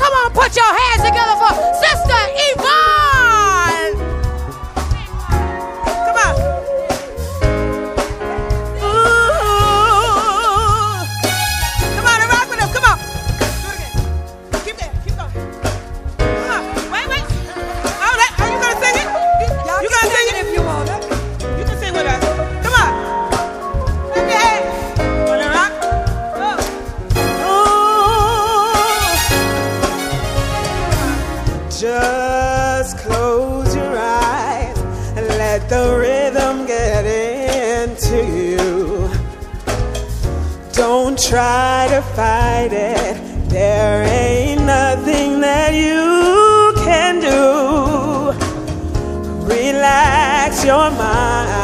Come on, put your hands together for Sister Yvonne. Come on. Ooh. Come on and rock with us. Come on. Do it again. Keep that. Keep going. Come on. Wait. Oh, are you going to sing it? You going to sing it? If you want it. You can sing with us. Come on. Clap your hands. Want to rock? Just close your eyes and let the rhythm get into you. Don't try to fight it. There ain't nothing that you can do. Relax your mind.